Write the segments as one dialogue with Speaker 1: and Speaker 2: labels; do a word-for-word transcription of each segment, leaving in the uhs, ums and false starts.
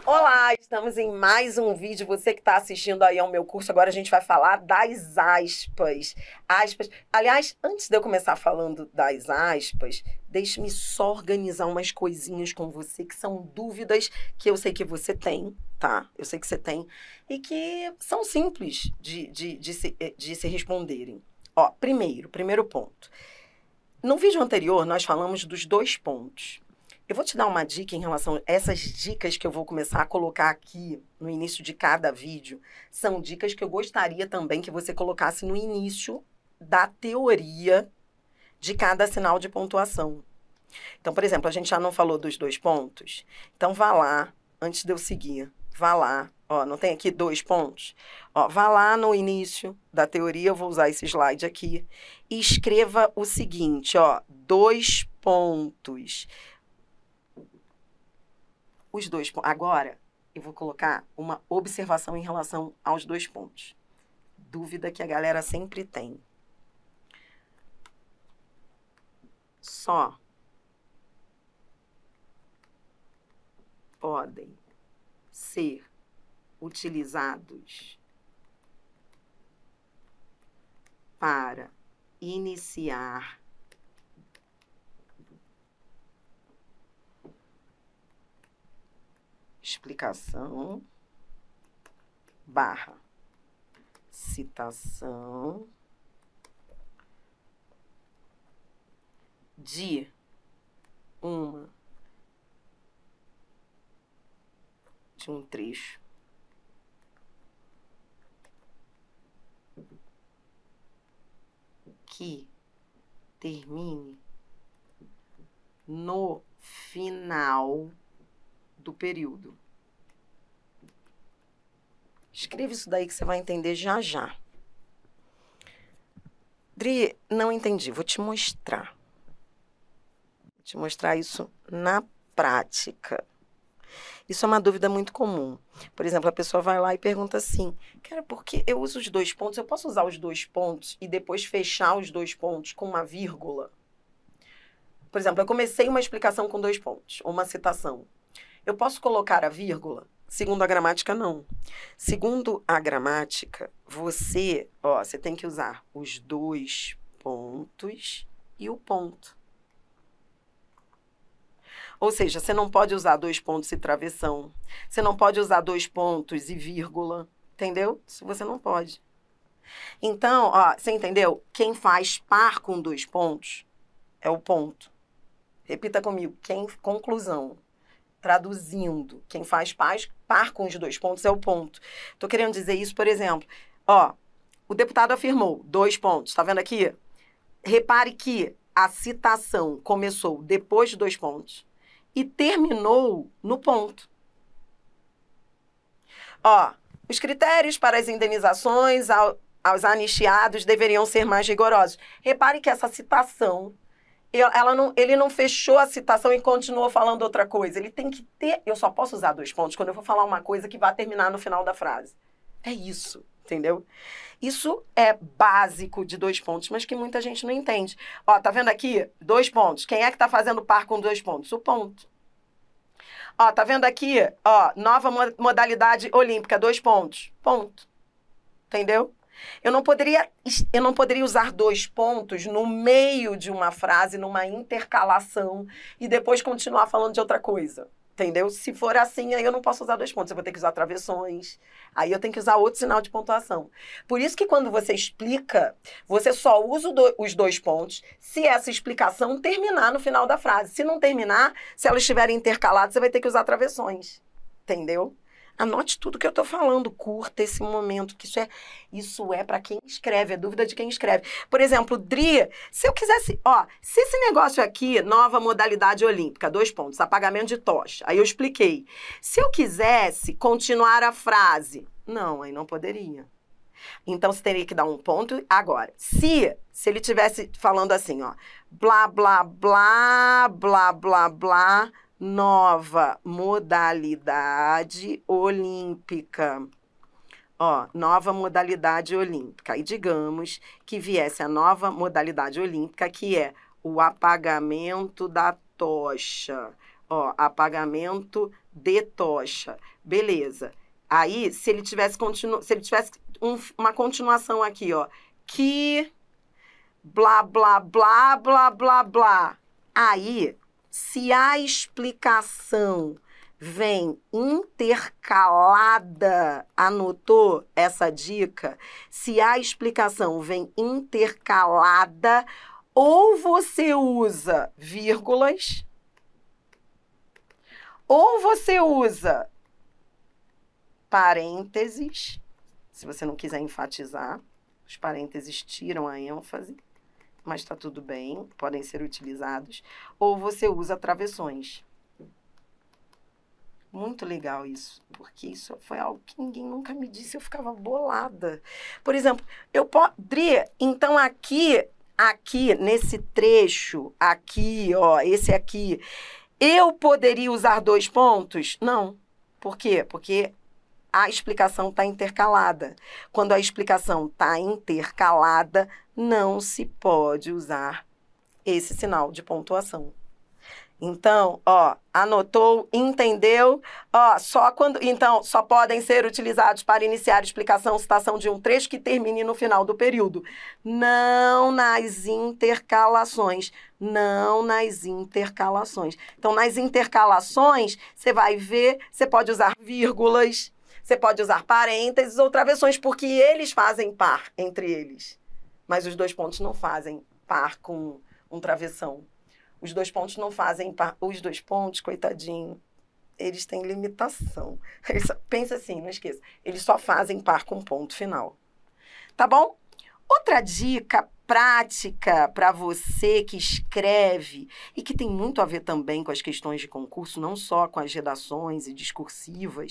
Speaker 1: Olá, estamos em mais um vídeo. Você que está assistindo aí ao meu curso, agora a gente vai falar das aspas. Aspas. Aliás, antes de eu começar falando das aspas, deixe-me só organizar umas coisinhas com você, que são dúvidas que eu sei que você tem, tá? Eu sei que você tem, e que são simples de, de, de, se, de se responderem. Ó, primeiro, primeiro ponto. No vídeo anterior, nós falamos dos dois pontos. Eu vou te dar uma dica em relação a essas dicas que eu vou começar a colocar aqui no início de cada vídeo. São dicas que eu gostaria também que você colocasse no início da teoria de cada sinal de pontuação. Então, por exemplo, a gente já não falou dos dois pontos? Então, vá lá, antes de eu seguir, vá lá. Ó, não tem aqui dois pontos? Ó, vá lá no início da teoria, eu vou usar esse slide aqui, e escreva o seguinte, ó, dois pontos. Os dois pontos. Agora, eu vou colocar uma observação em relação aos dois pontos. Dúvida que a galera sempre tem. Só podem ser utilizados para iniciar explicação barra citação de uma de um trecho que termine no final do período. Escreva isso daí que você vai entender já já. Dri, não entendi. Vou te mostrar. Vou te mostrar isso na prática. Isso é uma dúvida muito comum. Por exemplo, a pessoa vai lá e pergunta assim, cara, porque eu uso os dois pontos, eu posso usar os dois pontos e depois fechar os dois pontos com uma vírgula? Por exemplo, eu comecei uma explicação com dois pontos, uma citação. Eu posso colocar a vírgula? Segundo a gramática, não. Segundo a gramática, você, ó, você tem que usar os dois pontos e o ponto. Ou seja, você não pode usar dois pontos e travessão. Você não pode usar dois pontos e vírgula. Entendeu? Isso você não pode. Então, ó, você entendeu? Quem faz par com dois pontos é o ponto. Repita comigo. Quem, conclusão. Traduzindo, quem faz par, par com os dois pontos é o ponto. Estou querendo dizer isso, por exemplo, ó, o deputado afirmou, dois pontos, tá vendo aqui? Repare que a citação começou depois de dois pontos e terminou no ponto. Ó, os critérios para as indenizações ao, aos anistiados deveriam ser mais rigorosos. Repare que essa citação Ela não, ele não fechou a citação e continuou falando outra coisa. Ele tem que ter... Eu só posso usar dois pontos quando eu for falar uma coisa que vai terminar no final da frase. É isso, entendeu? Isso é básico de dois pontos, mas que muita gente não entende. Ó, tá vendo aqui? Dois pontos. Quem é que tá fazendo par com dois pontos? O ponto. Ó, tá vendo aqui? Ó, nova modalidade olímpica, dois pontos. Ponto. Entendeu? Eu não poderia, eu não poderia usar dois pontos no meio de uma frase, numa intercalação, e depois continuar falando de outra coisa, entendeu? Se for assim, aí eu não posso usar dois pontos, eu vou ter que usar travessões, aí eu tenho que usar outro sinal de pontuação. Por isso que quando você explica, você só usa os dois pontos se essa explicação terminar no final da frase. Se não terminar, se elas estiverem intercaladas, você vai ter que usar travessões, entendeu? Anote tudo que eu estou falando, curta esse momento, que isso é, isso é para quem escreve, é dúvida de quem escreve. Por exemplo, Dri, se eu quisesse, ó, se esse negócio aqui, nova modalidade olímpica, dois pontos, apagamento de tocha, aí eu expliquei. Se eu quisesse continuar a frase, não, aí não poderia. Então, você teria que dar um ponto. Agora, se, se ele estivesse falando assim, ó, blá, blá, blá, blá, blá, blá, nova modalidade olímpica. Ó, nova modalidade olímpica. E digamos que viesse a nova modalidade olímpica, que é o apagamento da tocha. Ó, apagamento de tocha. Beleza. Aí, se ele tivesse, continu... se ele tivesse um, uma continuação aqui, ó. Que, blá, blá, blá, blá, blá, blá. Aí, se a explicação vem intercalada, anotou essa dica? Se a explicação vem intercalada, ou você usa vírgulas, ou você usa parênteses, se você não quiser enfatizar, os parênteses tiram a ênfase, mas está tudo bem, podem ser utilizados, ou você usa travessões. Muito legal isso, porque isso foi algo que ninguém nunca me disse, eu ficava bolada. Por exemplo, eu poderia, então aqui, aqui, nesse trecho, aqui, ó, esse aqui, eu poderia usar dois pontos? Não. Por quê? Porque a explicação está intercalada. Quando a explicação está intercalada, não se pode usar esse sinal de pontuação. Então, ó, anotou, entendeu? Ó, só quando, então, só podem ser utilizados para iniciar a explicação, citação de um trecho que termine no final do período. Não nas intercalações. Não nas intercalações. Então, nas intercalações, você vai ver, você pode usar vírgulas, você pode usar parênteses ou travessões, porque eles fazem par entre eles. Mas os dois pontos não fazem par com um travessão. Os dois pontos não fazem par. Os dois pontos, coitadinho, eles têm limitação. Eles só, pensa assim, não esqueça. Eles só fazem par com ponto final. Tá bom? Outra dica prática para você que escreve e que tem muito a ver também com as questões de concurso, não só com as redações e discursivas,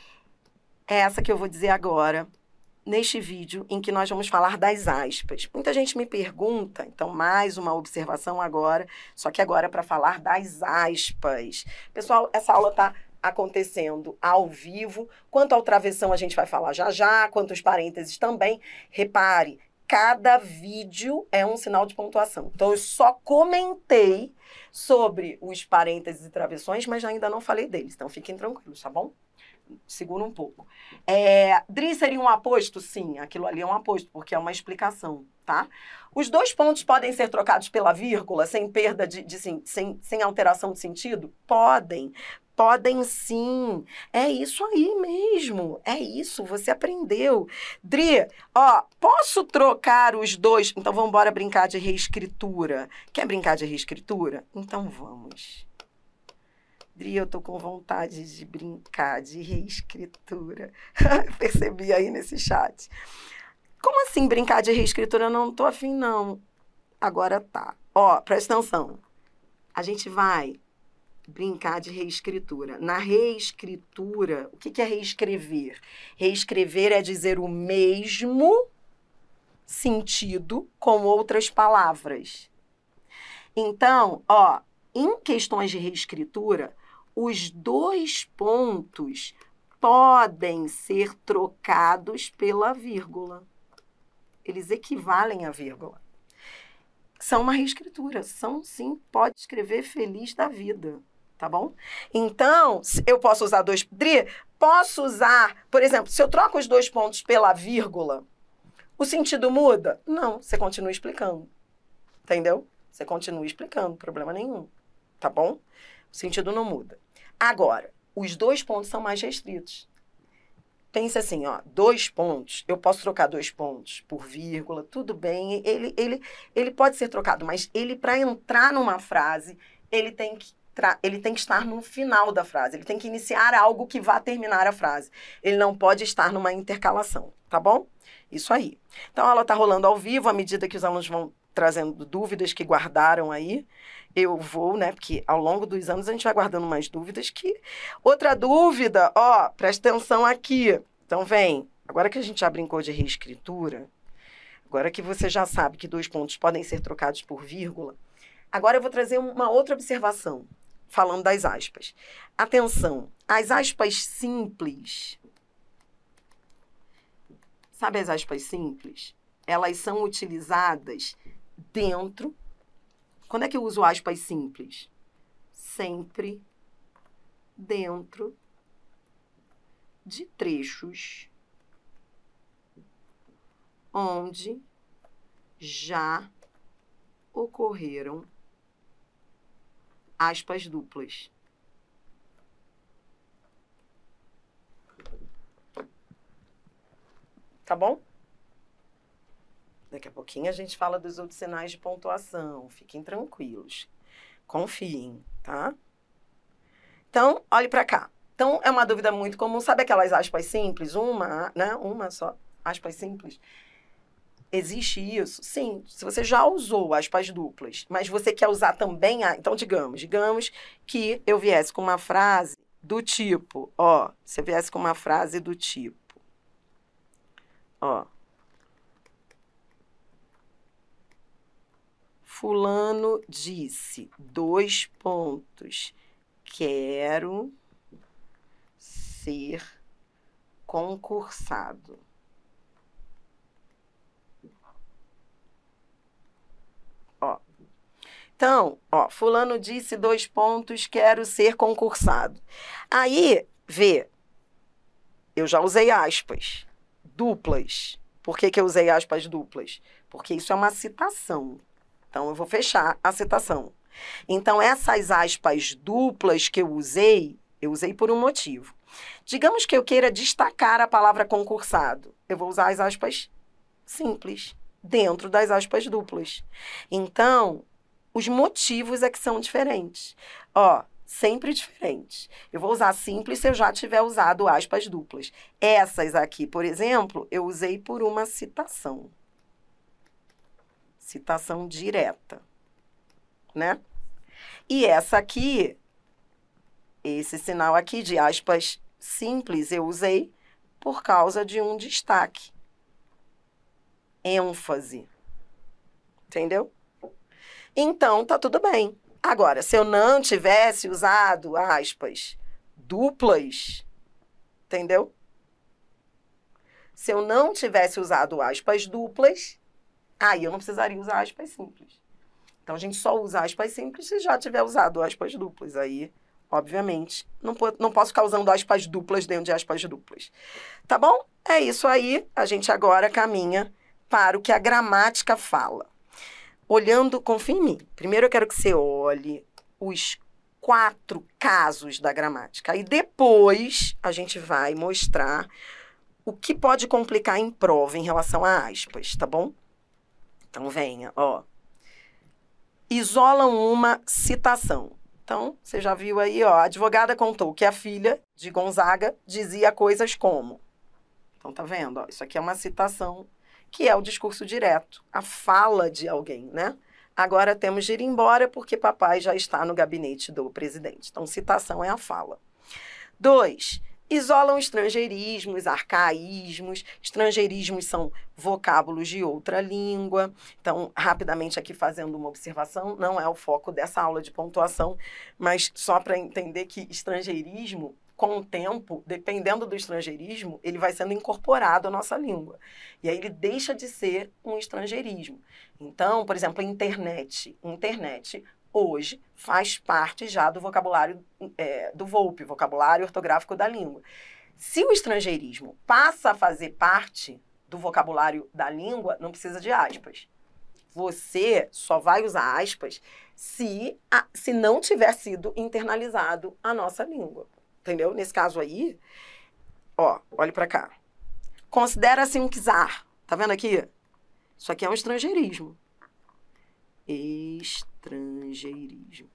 Speaker 1: é essa que eu vou dizer agora, neste vídeo em que nós vamos falar das aspas. Muita gente me pergunta, então mais uma observação agora, só que agora é para falar das aspas. Pessoal, essa aula está acontecendo ao vivo. Quanto ao travessão a gente vai falar já já, quanto aos parênteses também. Repare, cada vídeo é um sinal de pontuação. Então eu só comentei sobre os parênteses e travessões, mas ainda não falei deles, então fiquem tranquilos, tá bom? Segura um pouco. É, Dri, seria um aposto? Sim, aquilo ali é um aposto, porque é uma explicação, tá? Os dois pontos podem ser trocados pela vírgula, sem perda de, de sem, sem, sem alteração de sentido? Podem. Podem sim. É isso aí mesmo. É isso, você aprendeu. Dri, ó, posso trocar os dois? Então vamos embora brincar de reescritura. Quer brincar de reescritura? Então vamos. Dri, eu tô com vontade de brincar de reescritura. Percebi aí nesse chat. Como assim brincar de reescritura? Eu não tô afim, não. Agora tá. Ó, presta atenção. A gente vai brincar de reescritura. Na reescritura, o que que é reescrever? Reescrever é dizer o mesmo sentido com outras palavras. Então, ó, em questões de reescritura, os dois pontos podem ser trocados pela vírgula. Eles equivalem à vírgula. São uma reescritura. São, sim, pode escrever feliz da vida. Tá bom? Então, eu posso usar dois... Dri, posso usar... Por exemplo, se eu troco os dois pontos pela vírgula, o sentido muda? Não, você continua explicando. Entendeu? Você continua explicando, problema nenhum. Tá bom? O sentido não muda. Agora, os dois pontos são mais restritos. Pensa assim, ó, dois pontos, eu posso trocar dois pontos por vírgula, tudo bem, ele, ele, ele pode ser trocado, mas ele, para entrar numa frase, ele tem que ele tem que estar no final da frase, ele tem que iniciar algo que vá terminar a frase. Ele não pode estar numa intercalação, tá bom? Isso aí. Então, a aula está rolando ao vivo, à medida que os alunos vão trazendo dúvidas que guardaram aí, eu vou, né, porque ao longo dos anos a gente vai guardando mais dúvidas que... Outra dúvida, ó, presta atenção aqui. Então, vem, agora que a gente já brincou de reescritura, agora que você já sabe que dois pontos podem ser trocados por vírgula, agora eu vou trazer uma outra observação, falando das aspas. Atenção, as aspas simples, sabe as aspas simples? Elas são utilizadas dentro... Quando é que eu uso aspas simples? Sempre dentro de trechos onde já ocorreram aspas duplas. Tá bom? Daqui a pouquinho a gente fala dos outros sinais de pontuação. Fiquem tranquilos. Confiem, tá? Então, olhe para cá. Então, é uma dúvida muito comum. Sabe aquelas aspas simples? Uma, né? Uma só. Aspas simples. Existe isso? Sim. Se você já usou aspas duplas, mas você quer usar também... A... Então, digamos, digamos que eu viesse com uma frase do tipo... Ó, se eu viesse com uma frase do tipo... Ó... Fulano disse, dois pontos, quero ser concursado. Ó. Então, ó, fulano disse, dois pontos, quero ser concursado. Aí, vê, eu já usei aspas duplas. Por que que eu usei aspas duplas? Porque isso é uma citação. Então, eu vou fechar a citação. Então, essas aspas duplas que eu usei, eu usei por um motivo. Digamos que eu queira destacar a palavra concursado. Eu vou usar as aspas simples dentro das aspas duplas. Então, os motivos é que são diferentes. Ó, sempre diferentes. Eu vou usar simples se eu já tiver usado aspas duplas. Essas aqui, por exemplo, eu usei por uma citação. Citação direta, né? E essa aqui, esse sinal aqui de aspas simples, eu usei por causa de um destaque. ênfase. Entendeu? Então, tá tudo bem. Agora, se eu não tivesse usado aspas duplas, entendeu? Se eu não tivesse usado aspas duplas, aí eu não precisaria usar aspas simples. Então, a gente só usa aspas simples se já tiver usado aspas duplas. Aí, obviamente, não, não posso ficar usando aspas duplas dentro de aspas duplas. Tá bom? É isso aí. A gente agora caminha para o que a gramática fala. Olhando, confia em mim. Primeiro eu quero que você olhe os quatro casos da gramática. Aí depois a gente vai mostrar o que pode complicar em prova em relação a aspas, tá bom? Então venha, ó. Isolam uma citação. Então, você já viu aí, ó, a advogada contou que a filha de Gonzaga dizia coisas como. Então, tá vendo? Ó, isso aqui é uma citação, que é o discurso direto, a fala de alguém, né? Agora temos de ir embora porque papai já está no gabinete do presidente. Então, citação é a fala. Dois, isolam estrangeirismos, arcaísmos. Estrangeirismos são vocábulos de outra língua. Então, rapidamente aqui fazendo uma observação, não é o foco dessa aula de pontuação, mas só para entender que estrangeirismo, com o tempo, dependendo do estrangeirismo, ele vai sendo incorporado à nossa língua. E aí ele deixa de ser um estrangeirismo. Então, por exemplo, internet. Internet, hoje, faz parte já do vocabulário é, do VOLPE, vocabulário ortográfico da língua. Se o estrangeirismo passa a fazer parte do vocabulário da língua, não precisa de aspas. Você só vai usar aspas se, a, se não tiver sido internalizado a nossa língua. Entendeu? Nesse caso aí, ó, olhe para cá. Considera-se um czar. Tá vendo aqui? Isso aqui é um estrangeirismo. Estrangeirismo.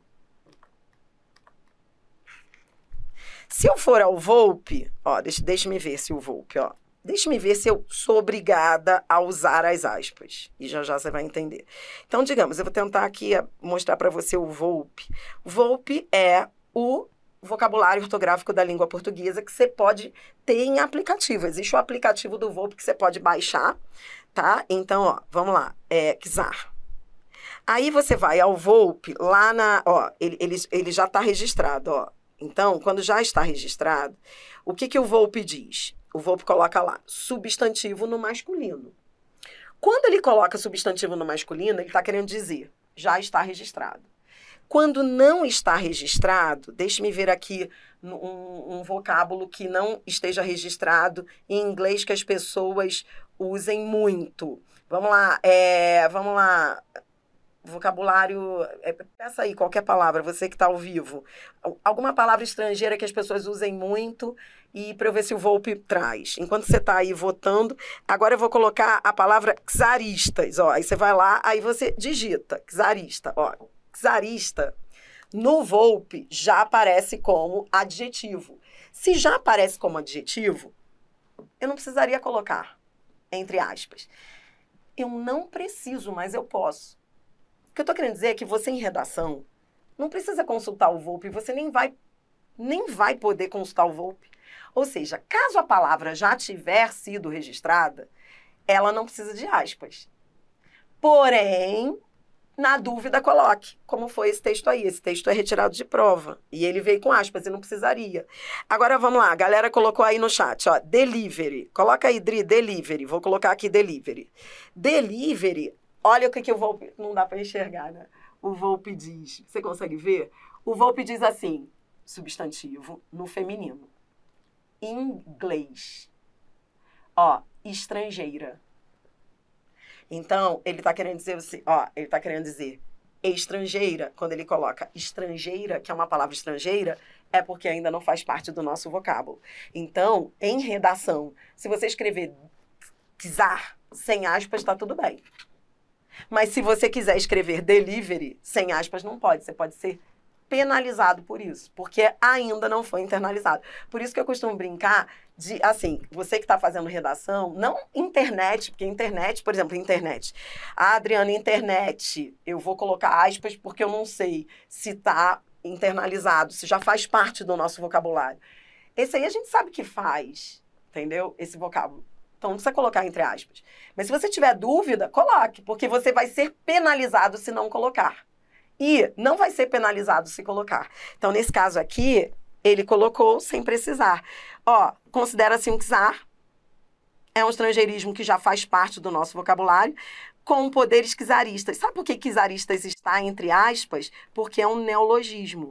Speaker 1: Se eu for ao VOLPE, ó, deixa, deixa-me ver se o VOLPE, ó. Deixa-me ver se eu sou obrigada a usar as aspas. E já já você vai entender. Então, digamos, eu vou tentar aqui mostrar para você o VOLPE. O VOLPE é o vocabulário ortográfico da língua portuguesa que você pode ter em aplicativo. Existe o aplicativo do VOLPE que você pode baixar, tá? Então, ó, vamos lá. É, czar. Aí você vai ao VOLPE, lá na... Ó, ele, ele, ele já está registrado, ó. Então, quando já está registrado, o que, que o VOLPE diz? O VOLPE coloca lá, substantivo no masculino. Quando ele coloca substantivo no masculino, ele está querendo dizer, já está registrado. Quando não está registrado, deixe-me ver aqui um, um vocábulo que não esteja registrado em inglês que as pessoas usem muito. Vamos lá, é, vamos lá. Vocabulário, é, peça aí qualquer palavra, você que está ao vivo. Alguma palavra estrangeira que as pessoas usem muito e para eu ver se o Volpe traz. Enquanto você está aí votando, agora eu vou colocar a palavra czaristas. Ó, aí você vai lá, aí você digita czarista. Ó, czarista, no Volpe já aparece como adjetivo. Se já aparece como adjetivo, eu não precisaria colocar, entre aspas. Eu não preciso, mas eu posso. O que eu estou querendo dizer é que você, em redação, não precisa consultar o Volpe, você nem vai, nem vai poder consultar o Volpe. Ou seja, caso a palavra já tiver sido registrada, ela não precisa de aspas. Porém, na dúvida, coloque, como foi esse texto aí. Esse texto é retirado de prova. E ele veio com aspas e não precisaria. Agora, vamos lá. A galera colocou aí no chat, ó, delivery. Coloca aí, Dri, delivery. Vou colocar aqui delivery. Delivery, olha o que, que o Volpe... Não dá para enxergar, né? O Volpe diz. Você consegue ver? O Volpe diz assim, substantivo no feminino. Inglês. Ó, estrangeira. Então, ele está querendo dizer, ó, ele está querendo dizer estrangeira, quando ele coloca estrangeira, que é uma palavra estrangeira, é porque ainda não faz parte do nosso vocábulo. Então, em redação, se você escrever czar sem aspas, está tudo bem. Mas se você quiser escrever delivery sem aspas, não pode. Você pode ser penalizado por isso, porque ainda não foi internalizado. Por isso que eu costumo brincar de, assim, você que está fazendo redação, não internet, porque internet, por exemplo, internet. Ah, Adriana, internet, eu vou colocar aspas porque eu não sei se está internalizado, se já faz parte do nosso vocabulário. Esse aí a gente sabe que faz, entendeu? Esse vocábulo. Então, não precisa colocar entre aspas. Mas se você tiver dúvida, coloque, porque você vai ser penalizado se não colocar. E não vai ser penalizado se colocar. Então, nesse caso aqui, ele colocou sem precisar. Ó, considera-se um czar, é um estrangeirismo que já faz parte do nosso vocabulário, com poderes czaristas. Sabe por que czaristas está entre aspas? Porque é um neologismo.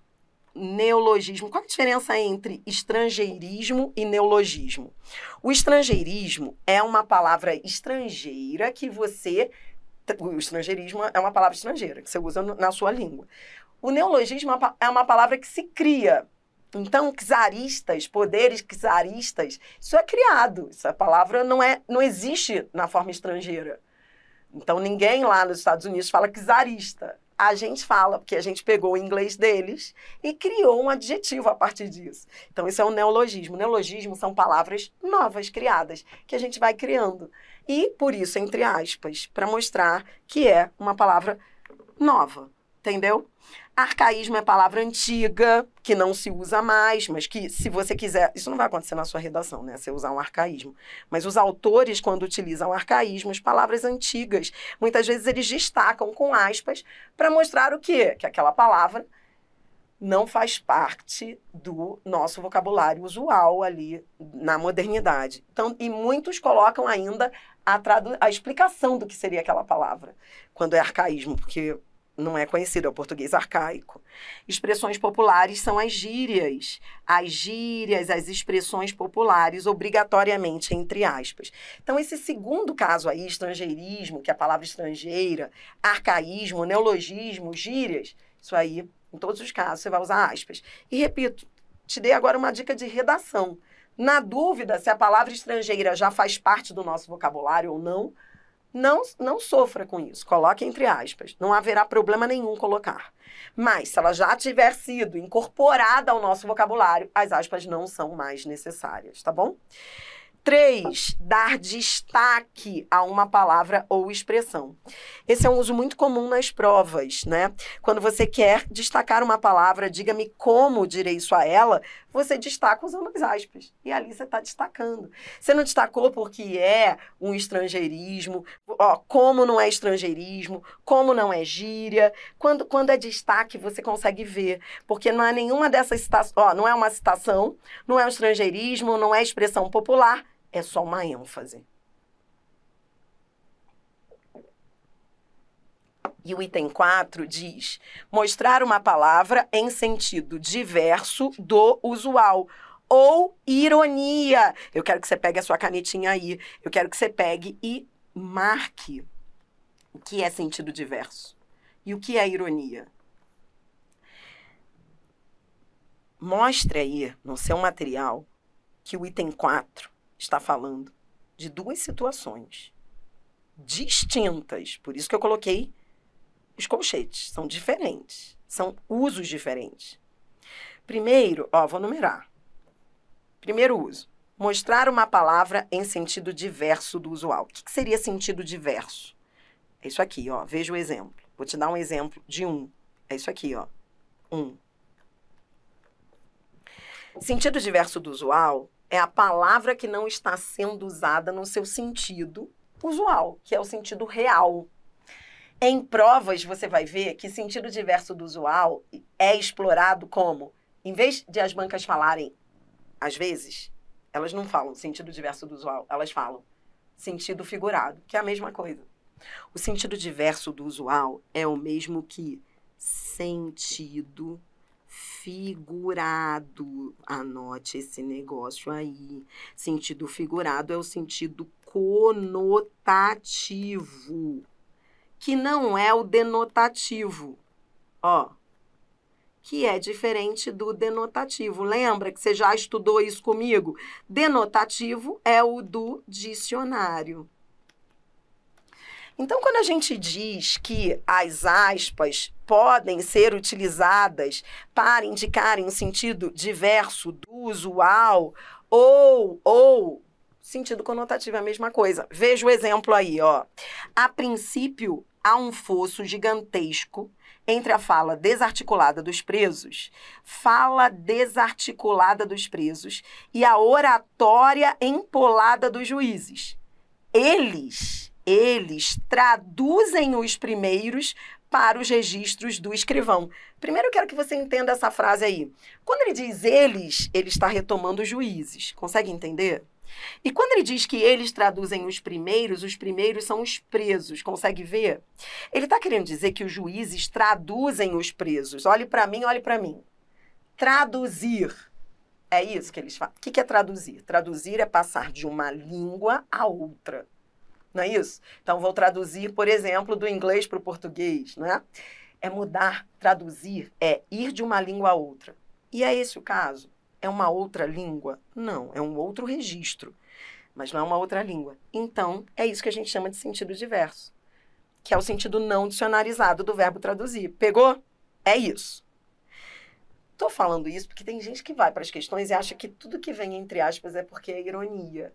Speaker 1: Neologismo. Qual a diferença entre estrangeirismo e neologismo? O estrangeirismo é uma palavra estrangeira que você... O estrangeirismo é uma palavra estrangeira que você usa na sua língua. O neologismo é uma palavra que se cria. Então, czaristas, poderes czaristas, isso é criado. Essa palavra não, é, não existe na forma estrangeira. Então, ninguém lá nos Estados Unidos fala czarista. A gente fala, porque a gente pegou o inglês deles e criou um adjetivo a partir disso. Então, isso é um neologismo. Neologismo são palavras novas, criadas, que a gente vai criando. E, por isso, entre aspas, para mostrar que é uma palavra nova, entendeu? Arcaísmo é palavra antiga, que não se usa mais, mas que, se você quiser... Isso não vai acontecer na sua redação, né? Você usar um arcaísmo. Mas os autores, quando utilizam arcaísmos, palavras antigas, muitas vezes eles destacam com aspas para mostrar o quê? Que aquela palavra não faz parte do nosso vocabulário usual ali na modernidade. Então, e muitos colocam ainda a, tradu- a explicação do que seria aquela palavra, quando é arcaísmo, porque não é conhecido, é o português arcaico. Expressões populares são as gírias. As gírias, as expressões populares, obrigatoriamente, entre aspas. Então, esse segundo caso aí, estrangeirismo, que é a palavra estrangeira, arcaísmo, neologismo, gírias, isso aí, em todos os casos, você vai usar aspas. E, repito, te dei agora uma dica de redação. Na dúvida se a palavra estrangeira já faz parte do nosso vocabulário ou não, Não, não sofra com isso, coloque entre aspas. Não haverá problema nenhum colocar. Mas, se ela já tiver sido incorporada ao nosso vocabulário, as aspas não são mais necessárias, tá bom? Três, dar destaque a uma palavra ou expressão. Esse é um uso muito comum nas provas, né? Quando você quer destacar uma palavra, diga-me como direi isso a ela, você destaca usando as aspas. E ali você está destacando. Você não destacou porque é um estrangeirismo, ó, como não é estrangeirismo, como não é gíria. Quando, quando é destaque, você consegue ver. Porque não é nenhuma dessas citações, ó, não é uma citação, não é um estrangeirismo, não é expressão popular, é só uma ênfase. E o item quatro diz: mostrar uma palavra em sentido diverso do usual. Ou ironia. Eu quero que você pegue a sua canetinha aí. Eu quero que você pegue e marque o que é sentido diverso e o que é ironia. Mostre aí no seu material que o item quatro está falando de duas situações distintas. Por isso que eu coloquei os colchetes. São diferentes. São usos diferentes. Primeiro, ó, vou numerar. Primeiro uso. Mostrar uma palavra em sentido diverso do usual. O que que seria sentido diverso? É isso aqui, ó. Veja o exemplo. Vou te dar um exemplo de um. É isso aqui, ó. Um. Sentido diverso do usual é a palavra que não está sendo usada no seu sentido usual, que é o sentido real. Em provas, você vai ver que sentido diverso do usual é explorado como, em vez de as bancas falarem, às vezes, elas não falam sentido diverso do usual, elas falam sentido figurado, que é a mesma coisa. O sentido diverso do usual é o mesmo que sentido figurado. Anote esse negócio aí. Sentido figurado é o sentido conotativo, que não é o denotativo, ó, que é diferente do denotativo. Lembra que você já estudou isso comigo? Denotativo é o do dicionário. Então, quando a gente diz que as aspas podem ser utilizadas para indicarem um sentido diverso do usual ou, ou sentido conotativo é a mesma coisa. Veja o exemplo aí, ó. A princípio, há um fosso gigantesco entre a fala desarticulada dos presos, fala desarticulada dos presos e a oratória empolada dos juízes. Eles, eles traduzem os primeiros para os registros do escrivão. Primeiro eu quero que você entenda essa frase aí. Quando ele diz eles, ele está retomando os juízes. Consegue entender? E quando ele diz que eles traduzem os primeiros, os primeiros são os presos. Consegue ver? Ele está querendo dizer que os juízes traduzem os presos. Olhe para mim, olhe para mim. Traduzir. É isso que eles falam. O que é traduzir? Traduzir é passar de uma língua a outra. Não é isso? Então, vou traduzir, por exemplo, do inglês para o português, não é? É mudar, traduzir, é ir de uma língua a outra. E é esse o caso? É uma outra língua? Não, é um outro registro, mas não é uma outra língua. Então, é isso que a gente chama de sentido diverso, que é o sentido não dicionarizado do verbo traduzir. Pegou? É isso. Estou falando isso porque tem gente que vai para as questões e acha que tudo que vem entre aspas é porque é ironia.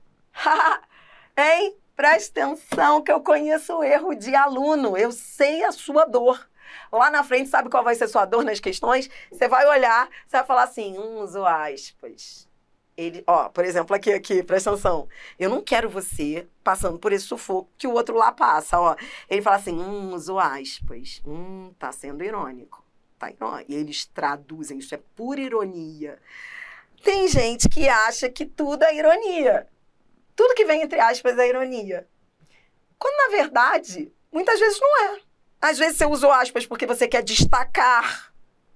Speaker 1: Hein? Presta atenção que eu conheço o erro de aluno. Eu sei a sua dor. Lá na frente, sabe qual vai ser sua dor nas questões? Você vai olhar, você vai falar assim, hum, uso aspas. Ele, ó, por exemplo, aqui, aqui, presta atenção. Eu não quero você passando por esse sufoco que o outro lá passa, ó. Ele fala assim, hum, uso aspas. Hum, tá sendo irônico. Tá irônico. E eles traduzem, isso é pura ironia. Tem gente que acha que tudo é ironia. Tudo que vem entre aspas é ironia. Quando, na verdade, muitas vezes não é. Às vezes você usou aspas porque você quer destacar.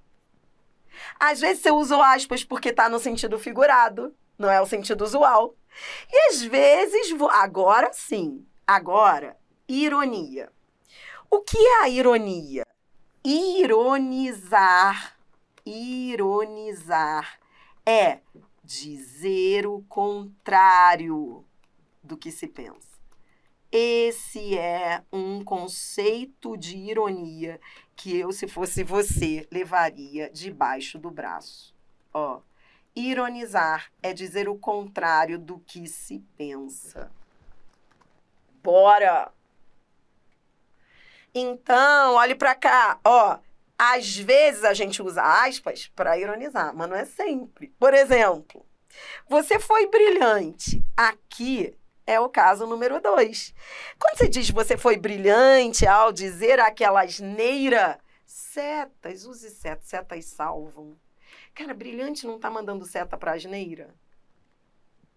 Speaker 1: Às vezes você usou aspas porque está no sentido figurado, não é o sentido usual. E às vezes, agora sim, agora, ironia. O que é a ironia? Ironizar, ironizar é dizer o contrário do que se pensa. Esse é um conceito de ironia que eu, se fosse você, levaria debaixo do braço. Ó, ironizar é dizer o contrário do que se pensa. Bora! Então, olhe para cá, ó. Às vezes a gente usa aspas para ironizar, mas não é sempre. Por exemplo, você foi brilhante. Aqui é o caso número dois. Quando você diz você foi brilhante ao dizer aquela asneira, setas, use setas, setas salvam. Cara, brilhante não tá mandando seta para asneira.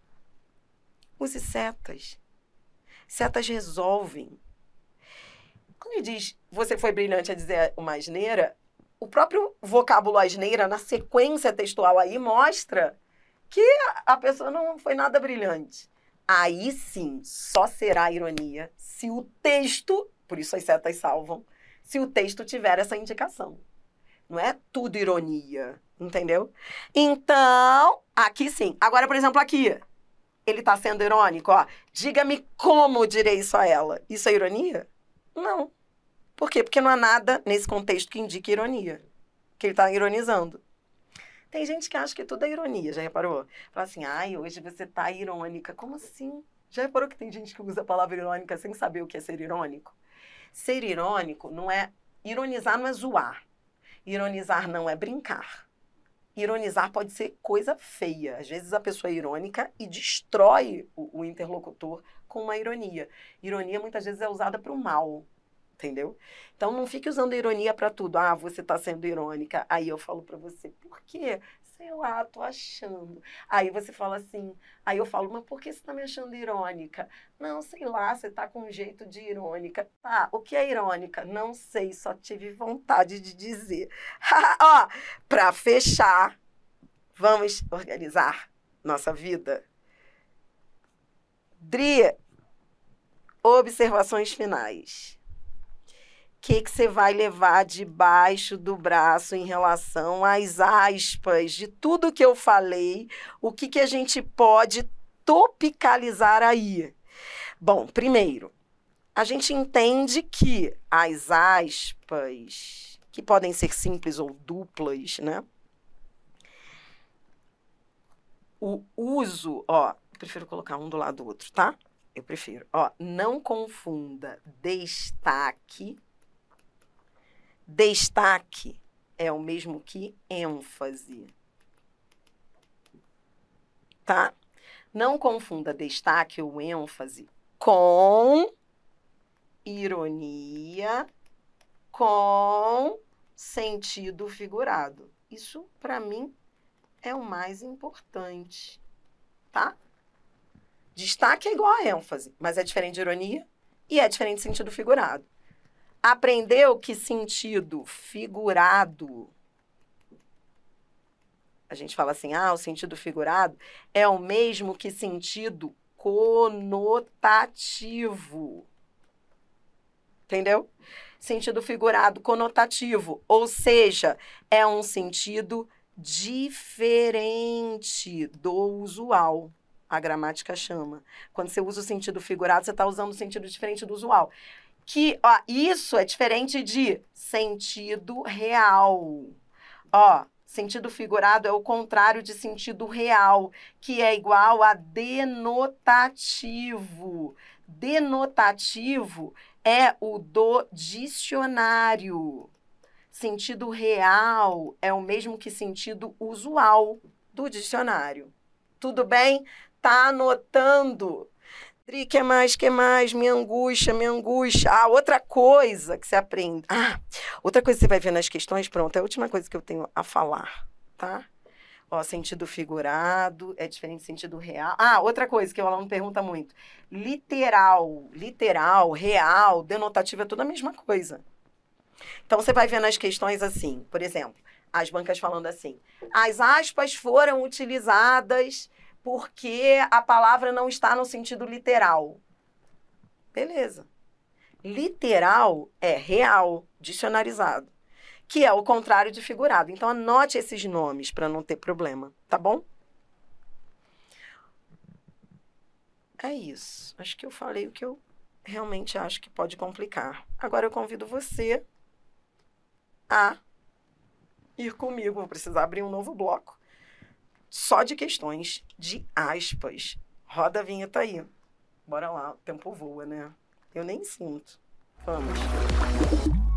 Speaker 1: Use setas. Setas resolvem. Quando ele diz, você foi brilhante a dizer uma asneira, o próprio vocábulo asneira, na sequência textual aí, mostra que a pessoa não foi nada brilhante. Aí sim, só será ironia se o texto, por isso as setas salvam, se o texto tiver essa indicação. Não é tudo ironia, entendeu? Então, aqui sim. Agora, por exemplo, aqui, ele tá sendo irônico, ó. Diga-me como direi isso a ela. Isso é ironia? Não. Por quê? Porque não há nada nesse contexto que indique ironia. Que ele tá ironizando. Tem gente que acha que tudo é ironia, já reparou? Fala assim, ai, hoje você tá irônica. Como assim? Já reparou que tem gente que usa a palavra irônica sem saber o que é ser irônico? Ser irônico não é... Ironizar não é zoar. Ironizar não é brincar. Ironizar pode ser coisa feia. Às vezes a pessoa é irônica e destrói o, o interlocutor com uma ironia. Ironia muitas vezes é usada para o mal, entendeu? Então não fique usando ironia para tudo. Ah, você está sendo irônica. Aí eu falo para você, por quê? Sei lá, tô achando. Aí você fala assim, aí eu falo, mas por que você tá me achando irônica? Não, sei lá, você tá com um jeito de irônica. Tá, o que é irônica? Não sei, só tive vontade de dizer. Ó, pra fechar, vamos organizar nossa vida. Dri, observações finais. O que que você vai levar debaixo do braço em relação às aspas de tudo que eu falei? O que que a gente pode topicalizar aí? Bom, primeiro, a gente entende que as aspas, que podem ser simples ou duplas, né? O uso, ó, eu prefiro colocar um do lado do outro, tá? Eu prefiro, ó, não confunda destaque. Destaque é o mesmo que ênfase, tá? Não confunda destaque ou ênfase com ironia, com sentido figurado. Isso, para mim, é o mais importante, tá? Destaque é igual a ênfase, mas é diferente de ironia e é diferente de sentido figurado. Aprendeu que sentido figurado, a gente fala assim, ah, o sentido figurado é o mesmo que sentido conotativo. Entendeu? Sentido figurado conotativo, ou seja, é um sentido diferente do usual. A gramática chama. Quando você usa o sentido figurado, você está usando o sentido diferente do usual. Que, ó, isso é diferente de sentido real. Ó, sentido figurado é o contrário de sentido real, que é igual a denotativo. Denotativo é o do dicionário. Sentido real é o mesmo que sentido usual do dicionário. Tudo bem? Tá anotando? Dri, que mais, que mais? Minha angústia, minha angústia. Ah, outra coisa que você aprende. Ah, outra coisa que você vai ver nas questões, pronto, é a última coisa que eu tenho a falar, tá? Ó, sentido figurado é diferente de sentido real. Ah, outra coisa que o aluno pergunta muito. Literal, literal, real, denotativo é tudo a mesma coisa. Então, você vai ver nas questões assim, por exemplo, as bancas falando assim, as aspas foram utilizadas porque a palavra não está no sentido literal. Beleza. Literal é real, dicionarizado, que é o contrário de figurado. Então, anote esses nomes para não ter problema, tá bom? É isso. Acho que eu falei o que eu realmente acho que pode complicar. Agora eu convido você a ir comigo. Vou precisar abrir um novo bloco só de questões de aspas. Roda a vinheta aí. Bora lá, o tempo voa, né? Eu nem sinto. Vamos.